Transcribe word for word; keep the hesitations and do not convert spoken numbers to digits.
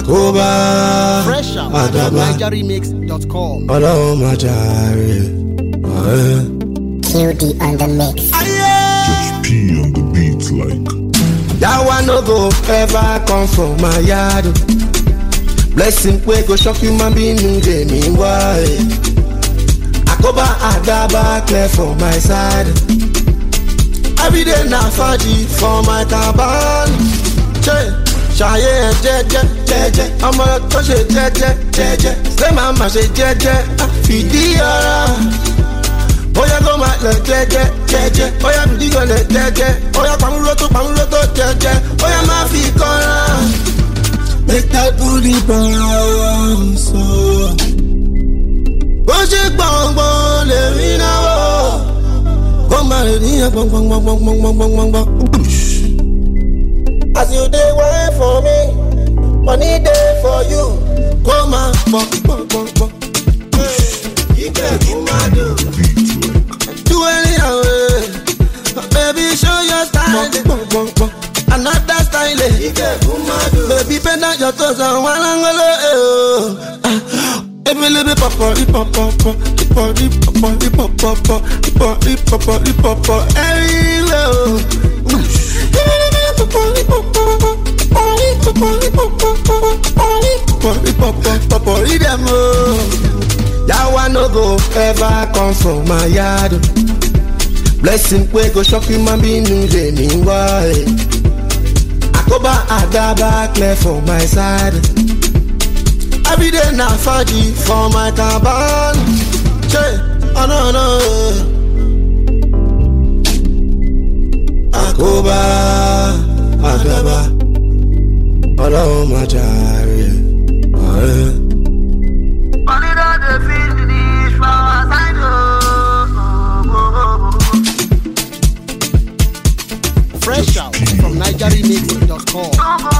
Àkóbá Fresh out Àdàbà niger remix dot com. Ọlọ́run máa jàre. Q D on the mix. Just P on the beat like. That one no go ever come from my yard. Blessing wey go shock you man be me dey mean why. Àkóbá Àdàbà clear for my side. Every day na faji for my taban. Ṣayé jẹ́jẹ́ jẹ́jẹ́ ọmọ tó ṣe jẹ́jẹ́ jẹ́jẹ́ ṣé màmá ṣe jẹ́jẹ́ fìdí ara. Oya go máa lẹ̀ jẹ́jẹ́ jẹ́jẹ́ oya fìdí kan lẹ̀ jẹ́jẹ́ oya pàmúrò tó pàmúrò tó jẹ́jẹ́ oya máa fi kọ́ra. Make that booty bounce. Bó ṣe gbọ̀ngbọ̀n lè rí náwó. Kó máa lè rí yẹn gbọ̀ngbọ̀ngbọ̀ngbọ̀ngbọ̀ngbọ̀ngbọ̀ngbọ̀ngbọ̀ngbọ̀n. As you dey wait for me, money dey for you. Come on, bop, bop, bop, bop. You get you mad do. Do anyhow, baby, show your style. Bop, bop, bop. Another style. You get you mad do. Baby, bend down your toes and one angle. Every little pop, pop, pop, pop, pop, pop, pop, pop, pop, pop, pop, pop, pop, everywhere. That one no go ever come from my yard. Blessing wey go shock you man be me dey mean why. Àkóbá Àdàbà clear for my side. Every day na faji for my taban. Oh no no. Àkóbá Àdàbà Ọlọ́run máa jàre. Only that they feel the need from our side. Fresh out from niger remix dot com.